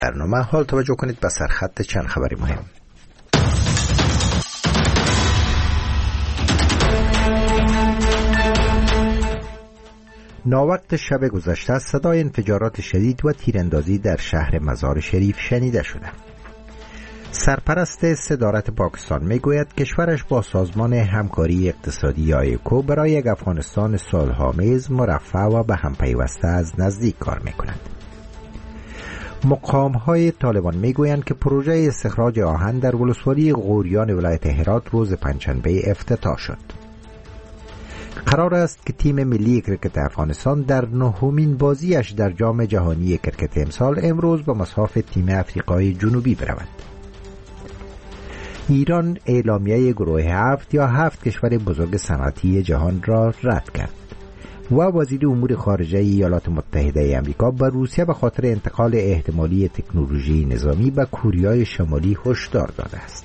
برنامه حال توجه کنید به سرخط چند خبری مهم. ناوقت شب گذشته صدای انفجارات شدید و تیراندازی در شهر مزار شریف شنیده شده. سرپرست صدارت پاکستان میگوید کشورش با سازمان همکاری اقتصادی ایکو برای یک افغانستان صلح‌آمیز، مرفه و به هم پیوسته از نزدیک کار میکند. مقام‌های طالبان میگویند که پروژه استخراج آهن در ولسوالی غوریان ولایت هرات روز پنجشنبه افتتاح شد. قرار است که تیم ملی کرکت افغانستان در نهمین بازیش در جام جهانی کرکت امسال امروز به مصاف تیم افریقای جنوبی برود. ایران اعلامیه گروه 7 یا 7 کشور بزرگ صنعتی جهان را رد کرد و وزیر امور خارجه ایالات متحده آمریکا به روسیه به خاطر انتقال احتمالی تکنولوژی نظامی به کوریای شمالی هشدار داده است.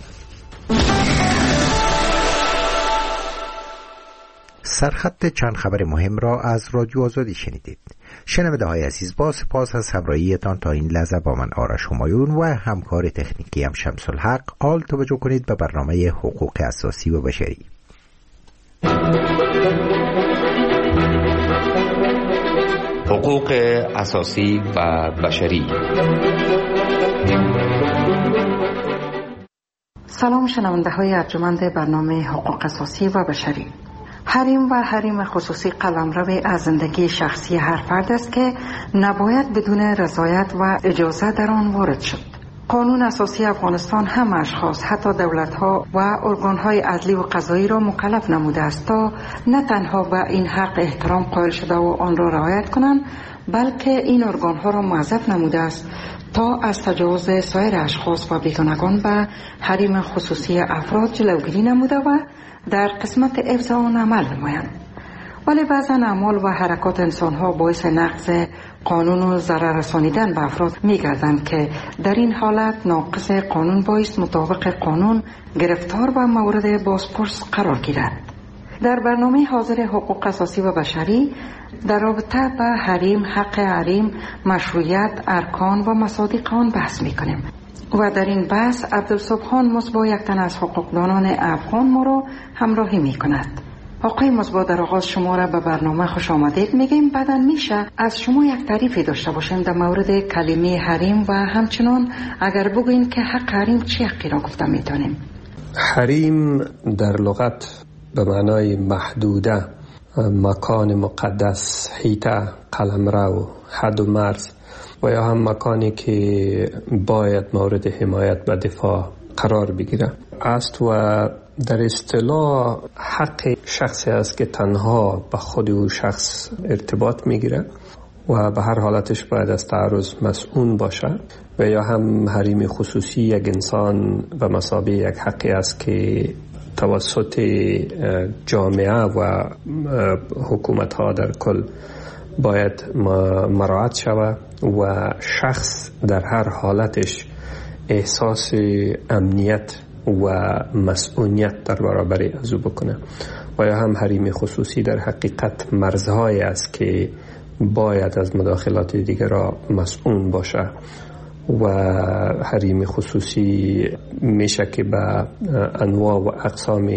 سرخط چند خبر مهم را از رادیو آزادی شنیدید. شنونده های عزیز، با سپاس از همراهیتان تا این لحظه با من آرش همایون و همکار تکنیکی هم شمس الحق. حال توجه کنید به برنامه حقوق اساسی و بشری. حقوق اساسی و بشری. سلام شنونده های ارجمند برنامه حقوق اساسی و بشری. حریم و حریم خصوصی قلمرو از زندگی شخصی هر فرد است که نباید بدون رضایت و اجازه در آن وارد شد. قانون اساسی افغانستان هم اشخاص، حتی دولت‌ها و ارگان‌های عدلی و قضایی را مکلف نموده است تا نه تنها به این حق احترام قائل شده و آن را رعایت کنند، بلکه این ارگان‌ها را موظف نموده است تا از تجاوز سایر اشخاص و بیگانگان به حریم خصوصی افراد جلوگیری نموده و در قسمت حفظ آن عمل نمایند. ولی بعضا اعمال و حرکات انسان‌ها باعث نقض قانون و ضرر رسانیدن به افراد می‌گردند که در این حالت ناقض قانون باعث مطابق قانون گرفتار و مورد بازپرس قرار گیرد. در برنامه حاضر حقوق اساسی و بشری در رابطه به حریم، حق حریم، مشروعیت، ارکان و مصادیق آن بحث می‌کنیم و در این بحث عبدالسبحان مصباح یک تن از حقوقدانان افغان ما را همراهی می‌کند. آقای مصباح، در آغاز شما را به برنامه خوش آمدید میگیم. بعداً میشه از شما یک تعریفی داشته باشیم در مورد کلمه حریم و همچنان اگر بگوین که حق حریم چه حقی را گفته میتونیم؟ حریم در لغت به معنای محدوده، مکان مقدس، حیطه، قلمرو، حد و مرز و یا هم مکانی که باید مورد حمایت و دفاع قرار بگیره است و در اصطلاح حق شخصی است که تنها به خود او شخص ارتباط میگیره و به هر حالتش باید از تعرض مسئول باشه و یا هم حریم خصوصی یک انسان به مثابه یک حقی است که توسط جامعه و حکومت ها در کل باید مراعات شود و شخص در هر حالتش احساس امنیت و مسئولیت در برابر از او بکنه و یا هم حریم خصوصی در حقیقت مرزهایی است که باید از مداخلات دیگر را مسئول باشه و حریم خصوصی میشه که به انواع و اقسام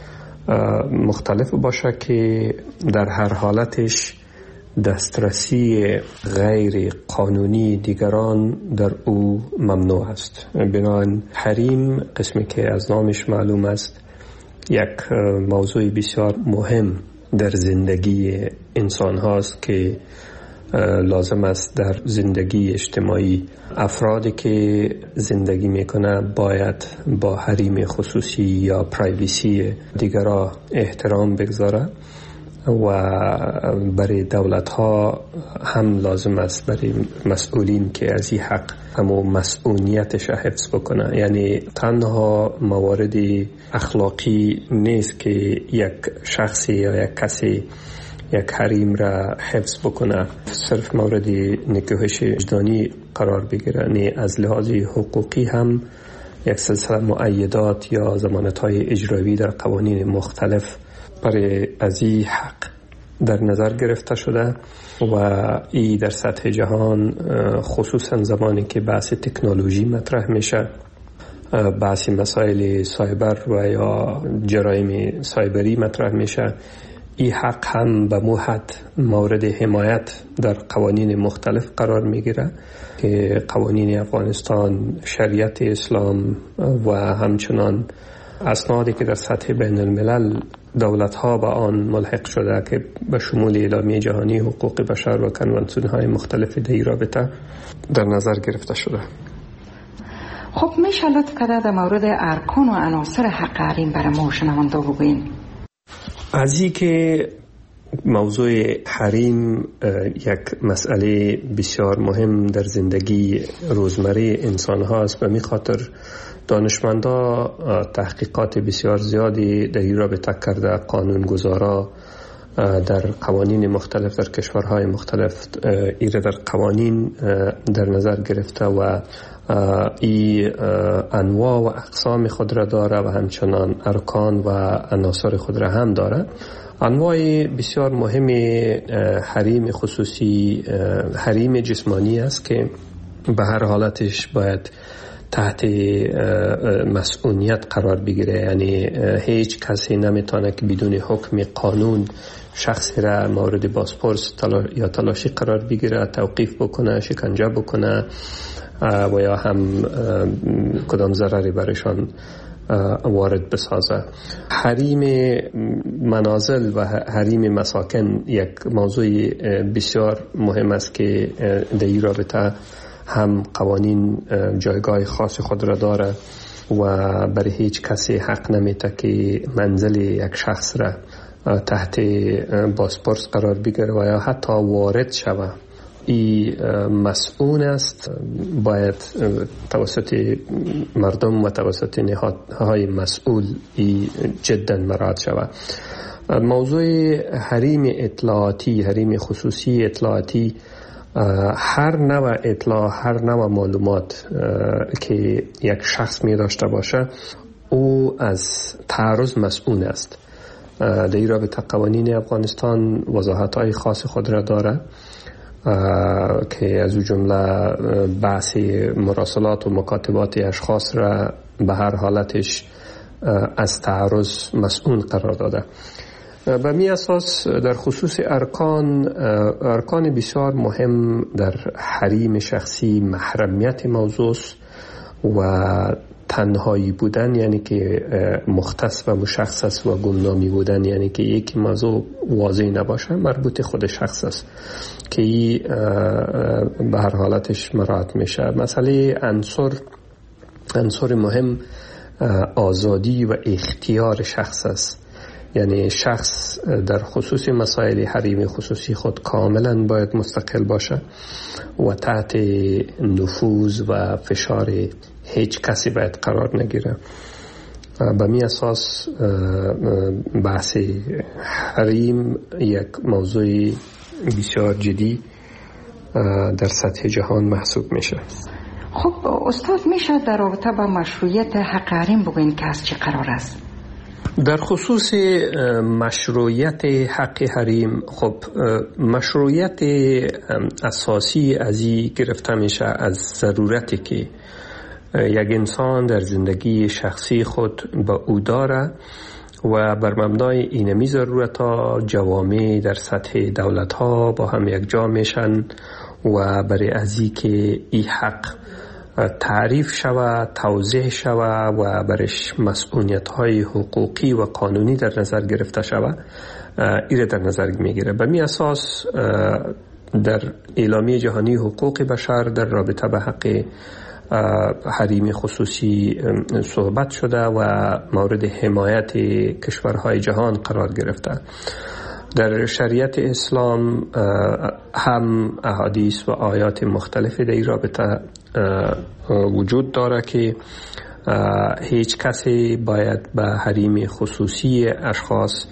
مختلف باشه که در هر حالتش دسترسی غیر قانونی دیگران در او ممنوع است. بنابراین حریم، قسمی که از نامش معلوم است، یک موضوع بسیار مهم در زندگی انسان هاست که لازم است در زندگی اجتماعی افرادی که زندگی میکنه باید با حریم خصوصی یا پرایوسی دیگران احترام بگذاره و برای دولت ها هم لازم است برای مسئولین که از این حق همو مسئولیتش حفظ بکنه. یعنی تنها موارد اخلاقی نیست که یک شخصی یا یک کسی یک حریم را حفظ بکنه، صرف مورد نکوهش وجدانی قرار بگیره. یعنی از لحاظ حقوقی هم یک سلسله مؤیدات یا ضمانت‌های اجرایی در قوانین مختلف برای از این حق در نظر گرفته شده و این در سطح جهان خصوصا زمانی که بحث تکنولوژی مطرح میشه، بحث مسائل سایبر و یا جرایم سایبری مطرح میشه، این حق هم به موحد مورد حمایت در قوانین مختلف قرار میگیره که قوانین افغانستان، شریعت اسلام و همچنان اسنادی که در سطح بین الملل دولت ها به آن ملحق شده که به شمول اعلامیه جهانی حقوق بشر و کنوانسیون های مختلف در این رابطه در نظر گرفته شده. خب میشه لطف کرده در مورد ارکان و عناصر حق حریم برای ما شنونده بگوین؟ از این که موضوع حریم یک مسئله بسیار مهم در زندگی روزمره انسان هاست و می خاطر دانشمندا تحقیقات بسیار زیادی در این رابطه کرده، قانونگذارا در قوانین مختلف در کشورهای مختلف ایره در قوانین در نظر گرفته و ای انواع و اقسام خود را داره و همچنان ارکان و عناصر خود را هم داره. انواع بسیار مهم حریم خصوصی حریم جسمانی است که به هر حالتش باید تحت مسئولیت قرار بگیره، یعنی هیچ کسی نمیتونه که بدون حکم قانون شخصی را مورد بازپرس یا تلاشی قرار بگیره، توقیف بکنه، شکنجه بکنه و یا هم کدام ضرری برشان وارد بسازه. حریم منازل و حریم مساکن یک موضوع بسیار مهم است که در این رابطه هم قوانین جایگاه خاص خود را داره و برای هیچ کسی حق نمیده که منزل یک شخص را تحت بازپرس قرار بگیره و یا حتی وارد شوه. این مسئول است، باید توسط مردم و توسط نهادهای مسئول جدا مراعات شود. موضوع حریم اطلاعاتی، حریم خصوصی اطلاعاتی، هر نوع اطلاع، هر نوع معلومات که یک شخص می داشته باشه او از تعرض مسئول است. در این رابطه قوانین افغانستان وضاحت‌های خاص خود را داره که از اون جمله بحث مراسلات و مکاتبات اشخاص را به هر حالتش از تعرض مسئول قرار داده. به می اساس در خصوص ارکان بسیار مهم در حریم شخصی محرمیت موضوع و تنهایی بودن، یعنی که مختص و مشخص و گمنامی بودن، یعنی که یک موضوع واضح نباشه، مربوط خود شخص است که به هر حالتش مراعات میشه. مسئله عنصر مهم آزادی و اختیار شخص است، یعنی شخص در خصوص مسائل حریم خصوصی خود کاملا باید مستقل باشه و تحت نفوذ و فشار هیچ کسی باید قرار نگیره. به می اساس بحث حریم یک موضوع بسیار جدی در سطح جهان محسوب میشه. خب استاد میشه در رابطه با مشروعیت حق حریم بگوین که از چه قرار است؟ در خصوص مشروعیت حق حریم، خب مشروعیت اساسی از این گرفته میشه از ضرورتی که یک انسان در زندگی شخصی خود به او داره و بر مبنای اینمی ضرورت ها جوامع در سطح دولت ها با هم یک جا میشن و برای ازی که این حق تعریف شود، توضیح شود و برش مسئولیت های حقوقی و قانونی در نظر گرفته شود، ایره در نظر میگیره. به می اساس در اعلامیه جهانی حقوق بشر در رابطه به حق حریم خصوصی صحبت شده و مورد حمایت کشورهای جهان قرار گرفته. در شریعت اسلام هم احادیث و آیات مختلفی در این رابطه وجود داره که هیچ کسی باید به حریم خصوصی اشخاص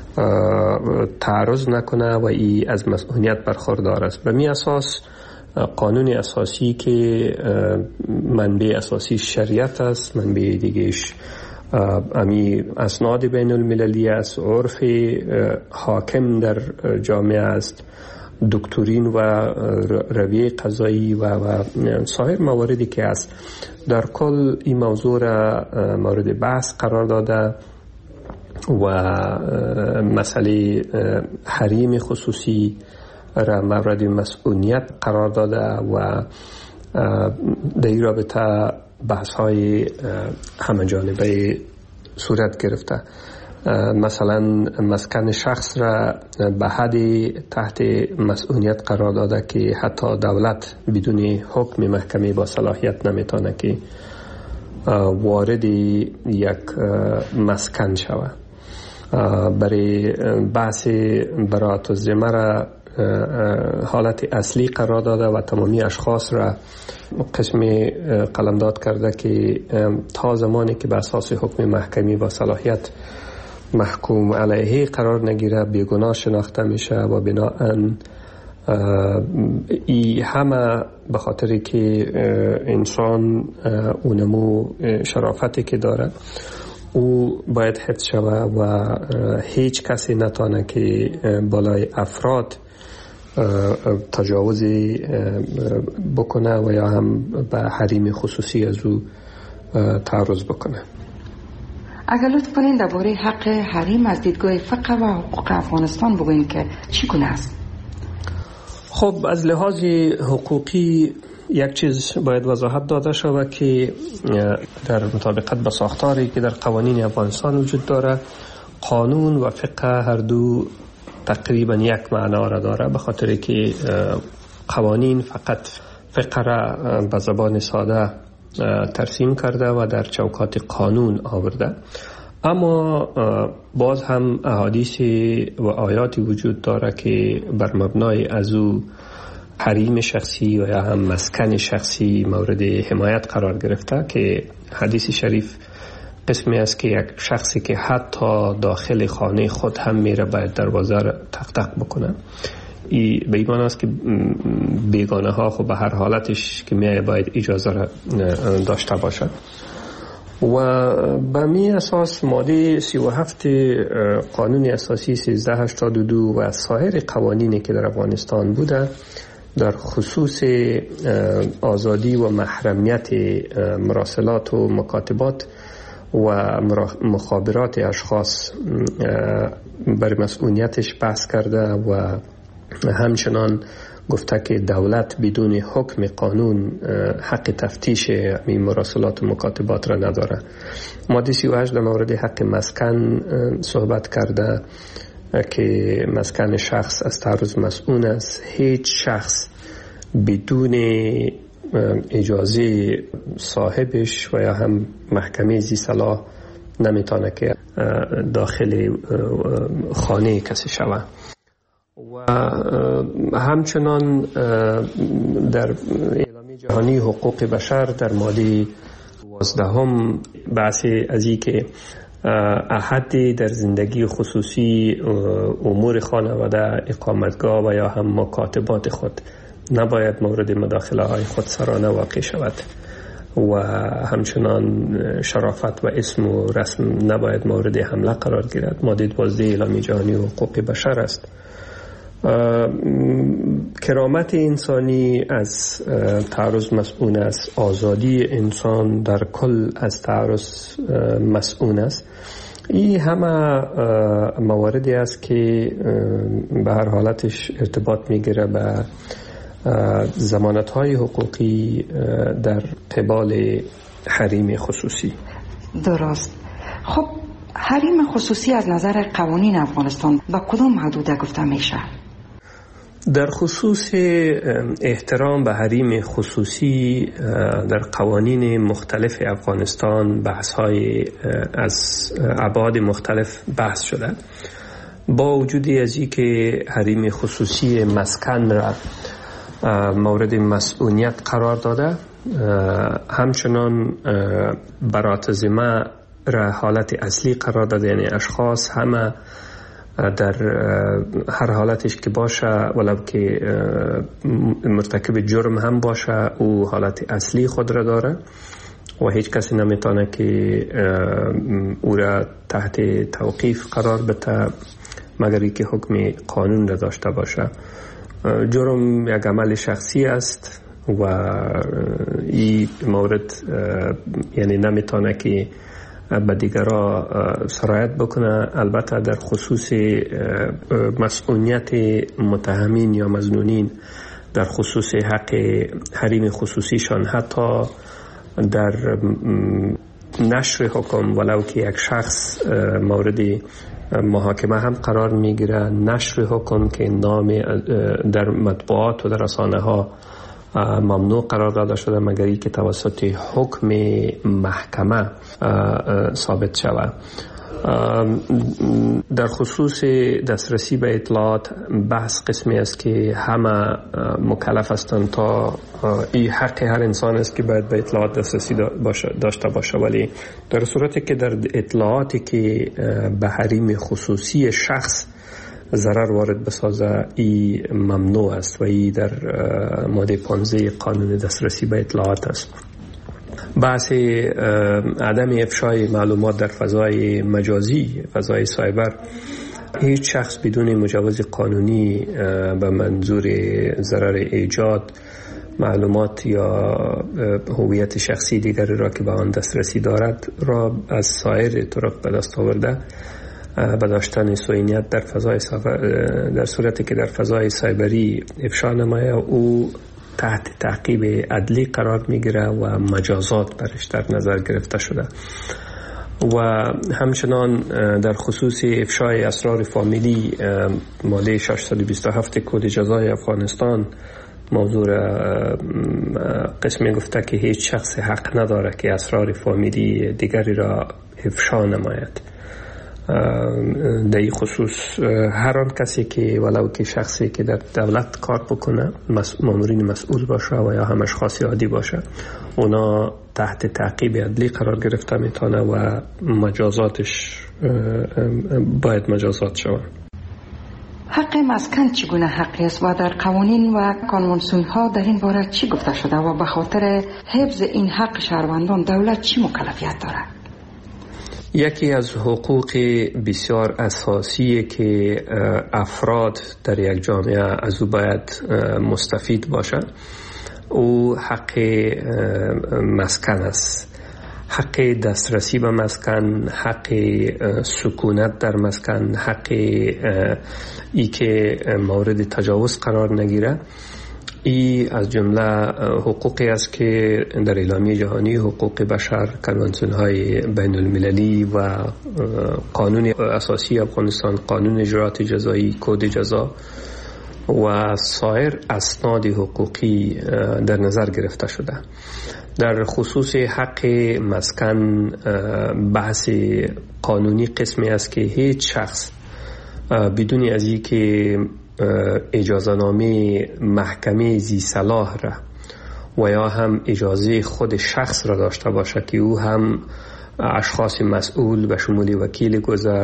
تعرض نکنه و ای از مسئولیت برخوردار است. به می اساس قانون اساسی که منبع اساسی شریعت است، منبع دیگهش امی اسناد بین المللی است، عرف حاکم در جامعه است، دکترین و رویه قضایی و سایر مواردی که است. در کل این موضوع را مورد بحث قرار داده و مسئله حریم خصوصی را مورد مسئولیت قرار داده و در این رابطه بحث های همه جانبه صورت گرفته. مثلا مسکن شخص را به حد تحت مسئولیت قرار داده که حتی دولت بدون حکم محکمه با صلاحیت نمیتونه که وارد یک مسکن شود. برای بحث براءت الذمه را حالت اصلی قرار داده و تمامی اشخاص را قسم قلمداد کرده که تا زمانی که به اساس حکم محکمی با صلاحیت محکوم علیه قرار نگیره بیگناه شناخته میشه و بناهن ای همه به خاطر که انسان اونمو شرافتی که داره او باید حفظ شود و هیچ کسی نتانه که بالای افراد تجاوزی بکنه و یا هم به حریم خصوصی از او تعرض بکنه. اگر لطف کنین درباره حق حریم از دیدگاه فقه و حقوق افغانستان بگوین که چگونه است؟ خب از لحاظ حقوقی یک چیز باید وضاحت داده شود که در مطابقت با ساختاری که در قوانین افغانستان وجود داره، قانون و فقه هر دو تقریبا یک معنا را داره، به خاطر که قوانین فقط فقه را به زبان ساده ترسیم کرده و در چوکات قانون آورده، اما باز هم احادیث و آیاتی وجود داره که بر مبنای از او حریم شخصی و یا هم مسکن شخصی مورد حمایت قرار گرفته، که حدیث شریف قسمی است که یک شخصی که حتی داخل خانه خود هم میره باید دروازه را تق تق بکنه. به این معنی است که بیگانه ها خب به هر حالتش که میایه باید اجازه را داشته باشد. و به می اساس ماده 37 قانون اساسی 1382 و سایر قوانینی که در افغانستان بوده در خصوص آزادی و محرمیت مراسلات و مکاتبات و مخابرات اشخاص بر مسئولیتش بحث کرده و همچنان گفته که دولت بدون حکم قانون حق تفتیش این مراسلات و مکاتبات را نداره. ماده 38 در مورد حق مسکن صحبت کرده که مسکن شخص از تعرض مسئول است. هیچ شخص بدون اجازه صاحبش و یا هم محکمه ذی صلاح نمیتونه که داخل خانه کسی شود. و همچنان در اعلامیه جهانی حقوق بشر در ماده 12 بحث از این که احد در زندگی خصوصی امور خانواده، اقامتگاه و یا هم مکاتبات خود نباید مورد مداخله های خودسرانه واقع شود و همچنان شرافت و اسم و رسم نباید مورد حمله قرار گیرد. ماده 12 اعلامیه جهانی حقوق بشر است. کرامت انسانی از تعرض مسئول است. آزادی انسان در کل از تعرض مسئول است. این همه مواردی است که به هر حالتش ارتباط میگیره به ضمانت‌های حقوقی در قبال حریم خصوصی. درست. خب حریم خصوصی از نظر قوانین افغانستان با کدام حدود گفته میشه؟ در خصوص احترام به حریم خصوصی در قوانین مختلف افغانستان بحث‌های از ابعاد مختلف بحث شده. با وجود از این که حریم خصوصی مسکن را مورد مسئولیت قرار داده، همچنان براءت ذمه را حالت اصلی قرار داده، یعنی اشخاص همه در هر حالتش که باشه ولو که مرتکب جرم هم باشه او حالت اصلی خود را داره و هیچ کسی نمیتونه که او را تحت توقیف قرار بده مگر اینکه حکم قانون را داشته باشه. جرم یک عمل شخصی است و این مورد یعنی نمیتونه که به دیگران سرایت بکنه. البته در خصوص مسئولیت متهمین یا مظنونین در خصوص حق حریم خصوصیشان، حتی در نشر حکم ولو که یک شخص مورد محاکمه هم قرار میگیره، نشر حکم که نام در مطبوعات و در رسانه ها ممنوع قرار داده شده مگر اینکه توسط حکم محکمه ثابت شود. در خصوص دسترسی به اطلاعات بحث قسمی است که همه مکلف هستند تا این حق هر انسان است که باید به اطلاعات دسترسی داشته باشه، ولی در صورتی که در اطلاعاتی که به حریم خصوصی شخص ضرر وارد بسازه این ممنوع است و این در ماده 15 قانون دسترسی به اطلاعات است. بحث عدم افشای معلومات در فضای مجازی، فضای سایبر، هیچ شخص بدون مجوز قانونی به منظور ضرر ایجاد معلومات یا هویت شخصی دیگری را که به آن دسترسی دارد را از سایر طرق به دست آورده به داشتن سوینیت در فضای در صورتی که در فضای سایبری افشا نماید او تحت تعقیب عدلی قرار میگیره و مجازات برش در نظر گرفته شده. و همچنان در خصوص افشای اسرار فامیلی ماده 627 کد جزای افغانستان موضوع قسمی گفته که هیچ شخص حق نداره که اسرار فامیلی دیگری را افشا نماید. در این خصوص هر آن کسی که ولو که شخصی که در دولت کار بکنه، مامورین مسئول باشه و یا هم اشخاص عادی باشه، اونا تحت تعقیب عدلی قرار گرفته میتونه و مجازاتش باید مجازات شود. حق مسکن چگونه حقی است و در قوانین و کنوانسیون ها در این باره چی گفته شده و به خاطر حفظ این حق شهروندان دولت چی مکلفیت دارد؟ یکی از حقوق بسیار اساسی که افراد در یک جامعه از او باید مستفید باشند او حق مسکن است. حق دسترسی به مسکن، حق سکونت در مسکن، حق ای که مورد تجاوز قرار نگیره. این از جمله حقوقی است که در اعلامیه جهانی حقوق بشر، کنوانسیون های بین المللی و قانون اساسی افغانستان، قانون اجرات جزایی، کد جزا و سایر اسناد حقوقی در نظر گرفته شده. در خصوص حق مسکن بحث قانونی قسمی است که هیچ شخص بدون از این که اجازه نامه محکمه ذی صلاح را و یا هم اجازه خود شخص را داشته باشه که او هم اشخاص مسئول به شمول وکیل گذر،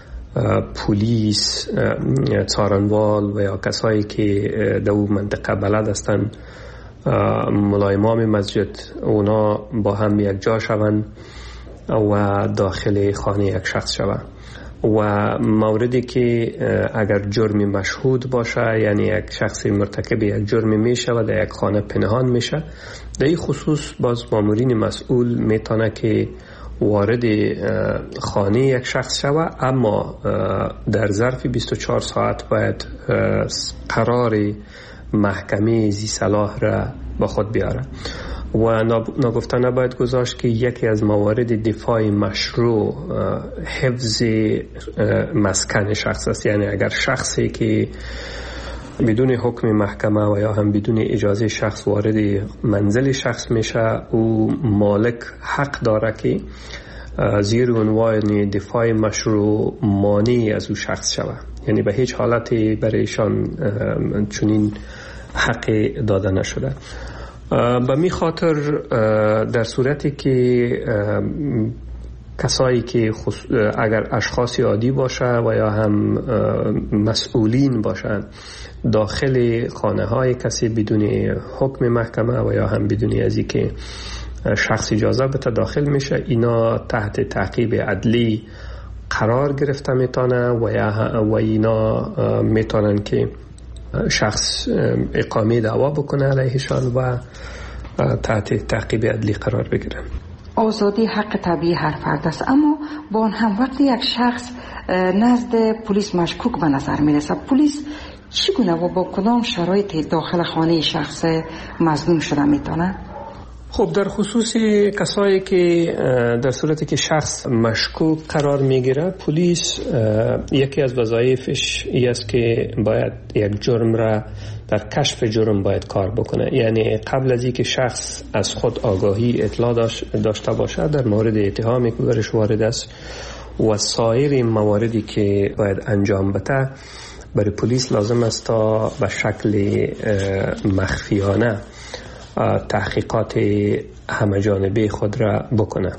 پلیس، څارنوال و یا کسایی که در اون منطقه بلد هستند، ملا امام مسجد، اونا با هم یک جا شوند و داخل خانه یک شخص شوند. و موردی که اگر جرمی مشهود باشه، یعنی یک شخص مرتکب یک جرمی میشه و در یک خانه پنهان میشه، در این خصوص باز مامورین مسئول میتونه که وارد خانه یک شخص شود، اما در ظرف 24 ساعت باید قرار محکمه ذی صلاح را با خود بیاره. و نگفته نباید گذاشت که یکی از موارد دفاع مشروع حفظ مسکن شخص است. یعنی اگر شخصی که بدون حکم محکمه و یا هم بدون اجازه شخص وارد منزل شخص میشه، او مالک حق داره که زیر عنوان دفاع مشروع مانع از او شخص شود. یعنی به هیچ حالتی برایشان چنین حق داده نشده. به می خاطر در صورتی که کسایی که اگر اشخاص عادی باشه و یا هم مسئولین باشند داخل خانه های کسی بدون حکم محکمه و یا هم بدون از اینکه شخص اجازه بده داخل میشه، اینا تحت تعقیب عدلی قرار گرفته میتونه و اینا میتونن که شخص اقامه دعوا بکنه علیهشان و تحت تعقیب عدلی قرار بگیرن. آزادی حق طبیعی هر فرد است، اما با آن هم وقتی یک شخص نزد پلیس مشکوک به نظر میرسه، پلیس چگونه و با کدام شرایط داخل خانه شخص مظنون شده میتونه؟ خب در خصوص کسایی که در صورتی که شخص مشکوک قرار میگیره، پلیس یکی از وظایفش است که باید یک جرم را در کشف جرم باید کار بکنه. یعنی قبل از اینکه شخص از خود آگاهی اطلاع داشته باشه در مورد اتهامی که برش وارد است و سایر مواردی که باید انجام بده، برای پلیس لازم است تا به شکل مخفیانه تحقیقات همه جانبه خود را بکنه.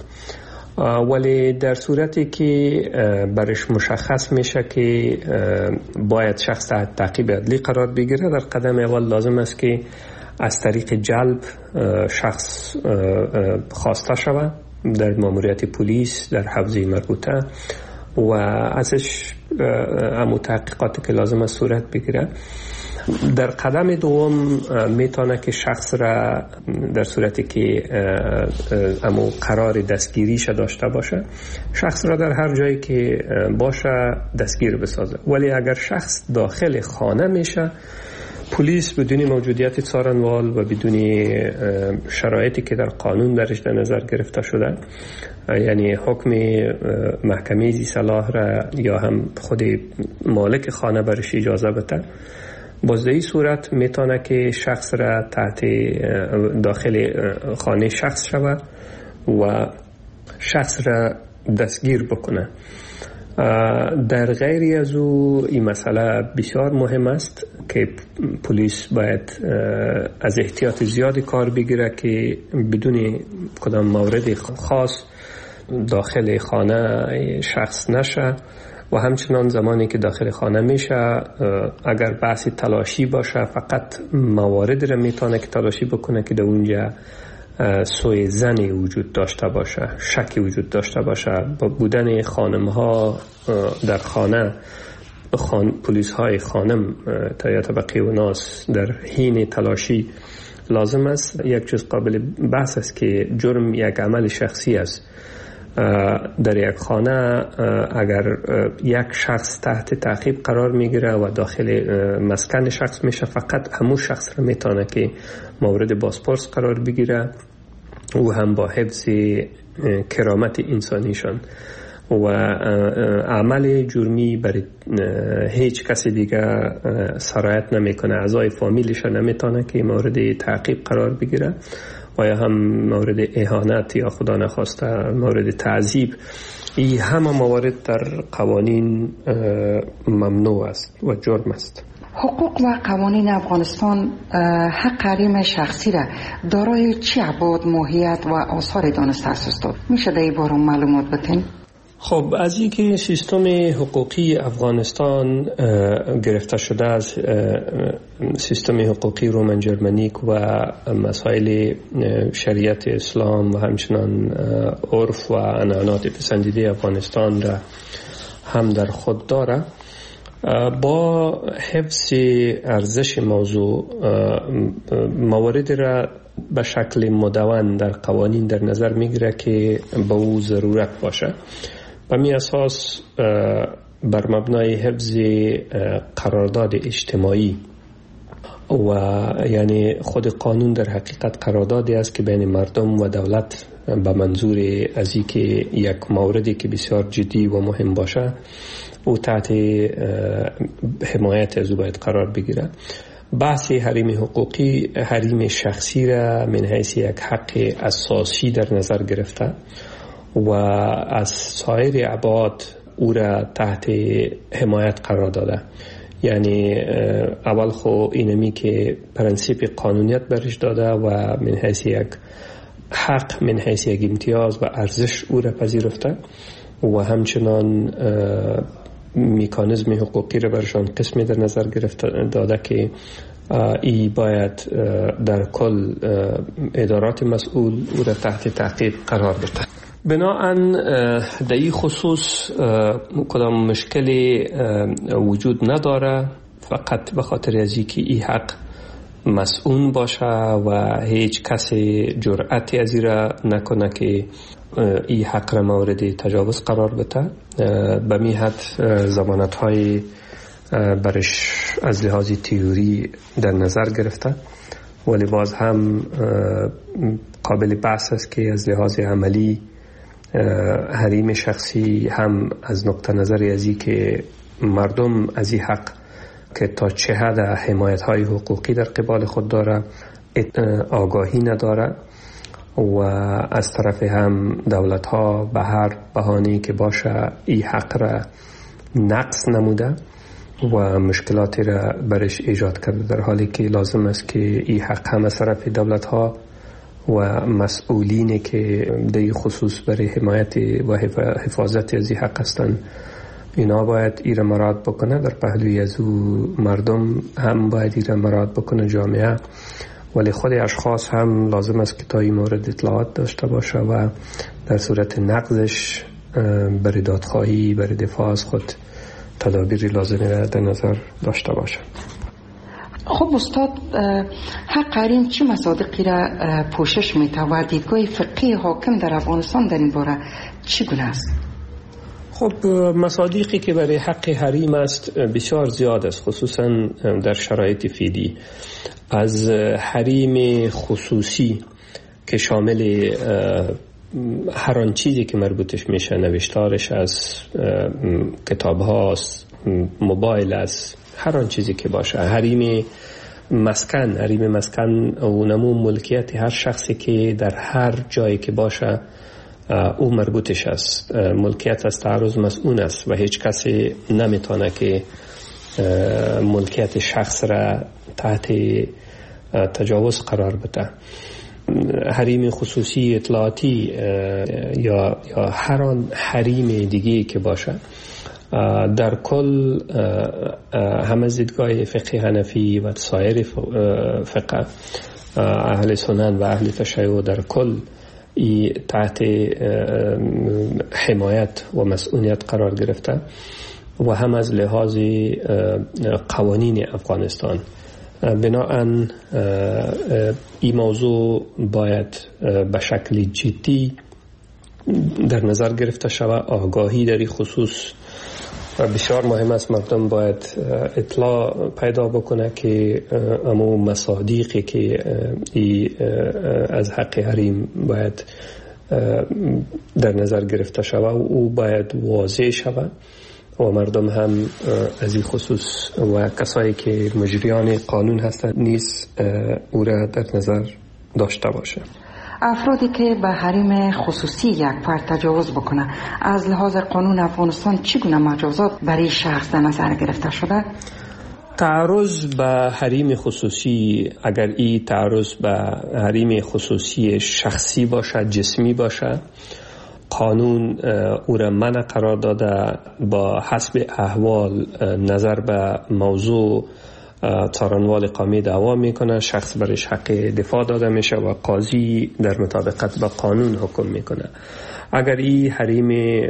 ولی در صورتی که برش مشخص میشه که باید شخص تحت تعقیب عدلی قرار بگیره، در قدم اول لازم است که از طریق جلب شخص خواسته شود در ماموریت پلیس در حوزه مربوطه و ازش همون تحقیقاتی که لازم است صورت بگیره. در قدم دوم میتونه که شخص را در صورتی که امو قرار دستگیریش داشته باشه، شخص را در هر جایی که باشه دستگیر بسازه. ولی اگر شخص داخل خانه میشه، پلیس بدون موجودیت څارنوال و بدون شرایطی که در قانون درش در نظر گرفته شده، یعنی حکم محکمه ذی صلاح را یا هم خود مالک خانه برش اجازه بده، باز در این صورت میتونه که شخص را تحت داخل خانه شخص شود و شخص را دستگیر بکنه. در غیری از او این مسئله بسیار مهم است که پلیس باید از احتیاط زیادی کار بگیره که بدون کدام مورد خاص داخل خانه شخص نشه و همچنان زمانی که داخل خانه میشه اگر بحث تلاشی باشه فقط مواردی را میتونه که تلاشی بکنه که در اونجا سوء ظنی وجود داشته باشه، شکی وجود داشته باشه. با بودن خانم‌ها در خانه، پلیس های خانم تا طبقه و ناس در حین تلاشی لازم است. یک چیز قابل بحث است که جرم یک عمل شخصی است. در یک خانه اگر یک شخص تحت تعقیب قرار میگیره و داخل مسکن شخص میشه، فقط همون شخص را میتونه که مورد بازپرس قرار بگیره و هم با حفظ کرامت انسانیشان و عمل جرمی برای هیچ کسی دیگه سرایت نمیکنه. اعضای فامیلش نمیتونه که مورد تعقیب قرار بگیره و یا هم مورد اهانت یا خدا نخواسته مورد تعذیب. این همه موارد در قوانین ممنوع است و جرم است. حقوق و قوانین افغانستان حق حریم شخصی را دارای چه ابعاد، ماهیت و آثار دانسته است؟ میشه در این باره معلومات بدین؟ خب از اینکه سیستم حقوقی افغانستان گرفته شده از سیستم حقوقی رومن جرمنیک و مسائل شریعت اسلام و همچنان عرف و عنعنات پسندیده افغانستان را هم در خود داره، با حفظ ارزش موضوع مواردی را به شکل مدون در قوانین در نظر میگیره که به او ضرورت باشه. به می اساس بر مبنای حفظ قرارداد اجتماعی و یعنی خود قانون در حقیقت قراردادی است که بین مردم و دولت به منظور از اینکه یک موردی که بسیار جدی و مهم باشه او تحت حمایت از او باید قرار بگیره. بحث حریم حقوقی حریم شخصی را من حیث یک حق اساسی در نظر گرفته و از سایر ابعاد او را تحت حمایت قرار داده. یعنی اول خو اینمی که پرنسیپ قانونیت برش داده و من حیث یک حق، من حیث یک امتیاز و ارزش او را پذیرفته و همچنان مکانیزم حقوقی را برشان قسمی در نظر گرفته داده که ای باید در کل ادارات مسئول او را تحت تعقیب قرار بده. بناهن در این خصوص کدام مشکلی وجود نداره، فقط به خاطر از اینکه این حق مسئول باشه و هیچ کسی جرأتی از این را نکنه که این حق را مورد تجاوز قرار بده. به می حد ضمانت های برش از لحاظ تئوری در نظر گرفته، ولی باز هم قابل بحث است که از لحاظ عملی حریم شخصی هم از نقطه نظر ازی که مردم از این حق که تا چه حد حمایت های حقوقی در قبال خود داره آگاهی نداره، و از طرف هم دولت ها به هر بهانه‌ای که باشه این حق را نقص نموده و مشکلاتی را برش ایجاد کرده، در حالی که لازم است که این حق هم از طرف دولت ها و مسئولینی که در خصوص برای حمایت و حفاظت از این حق هستند اینا باید این را مراعات بکنه. در پهلوی از او مردم هم باید این را مراعات بکنه، جامعه، ولی خود اشخاص هم لازم است که تا این مورد اطلاعات داشته باشه و در صورت نقضش برای دادخواهی برای دفاع از خود تدابیری لازمی را در نظر داشته باشه. خب استاد، حق حریم چه مصادیقی را پوشش میده و دیدگاه فقهی حاکم در افغانستان در این باره چگونه است؟ خب مصادیقی که برای حق حریم است بسیار زیاد است، خصوصا در شرایط فعلی. از حریم خصوصی که شامل هر آن چیزی که مربوطش میشه، نوشتارش از کتاب هاست، موبایل است، هر آن چیزی که باشه. حریم مسکن اونمو ملکیت هر شخصی که در هر جایی که باشه او مربوطش است. ملکیت از تعرض مسئول است و هیچ کسی نمیتونه که ملکیت شخص را تحت تجاوز قرار بده. حریم خصوصی اطلاعاتی یا هر آن حریم دیگه که باشه، در کل هم از دیدگاه فقه حنفی و سایر فقه اهل سنن و اهل تشیع در کل تحت حمایت و مسئولیت قرار گرفته، و هم از لحاظ قوانین افغانستان. بناهن این موضوع باید به شکل جدی در نظر گرفته شود. آگاهی در این خصوص و بسیار مهم است. مردم باید اطلاع پیدا بکنه که امو مصادیقی که از حق حریم باید در نظر گرفته شود او باید واضح شود و مردم هم از این خصوص و کسایی که مجریان قانون هستند نیز او را در نظر داشته باشه. افرادی که به حریم خصوصی یک فرد تجاوز بکنه، از لحاظ قانون افغانستان چگونه مجازات برای شخص در نظر گرفته شده؟ تعرض به حریم خصوصی، اگر این تعرض به حریم خصوصی شخصی باشد، جسمی باشد، قانون او را منع قرار داده. با حسب احوال نظر به موضوع څارنوال قومی دعوا میکنه، شخص برش حق دفاع داده میشه و قاضی در مطابقت با قانون حکم میکنه. اگر این حریم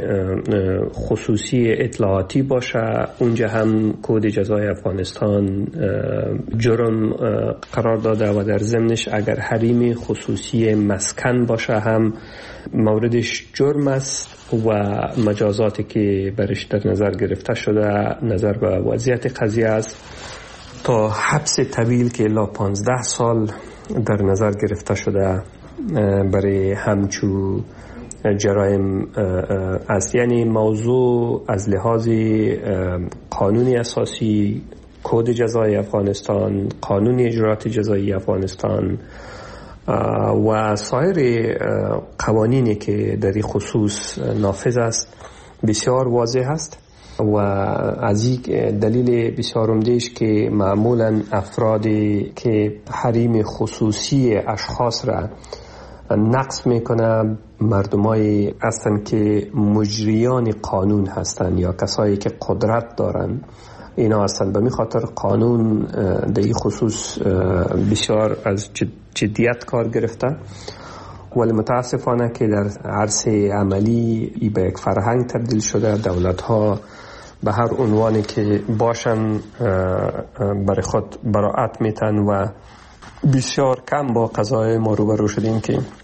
خصوصی اطلاعاتی باشه، اونجا هم کد جزای افغانستان جرم قرار داده و در ضمنش اگر حریم خصوصی مسکن باشه هم موردش جرم است و مجازاتی که برش در نظر گرفته شده نظر به وضعیت قضیه است تا حبس طویل که الا 15 سال در نظر گرفته شده برای همچو جرایم است. یعنی موضوع از لحاظ قانون اساسی، کد جزای افغانستان، قانون اجرات جزایی افغانستان و سایر قوانینی که در این خصوص نافذ است بسیار واضح است و از این دلیل بسیار عمده‌اش که معمولا افرادی که حریم خصوصی اشخاص را نقص میکنه مردمایی هستند که مجریان قانون هستند یا کسایی که قدرت دارن اینا هستند. به می خاطر قانون در این خصوص بسیار از جدیت کار گرفته، ولی متاسفانه که در عرصه عملی ای به یک فرهنگ تبدیل شده. دولت ها به هر عنوانی که باشن برای خود براعت میتن و بسیار کم با قضای ما روبرو شدیم که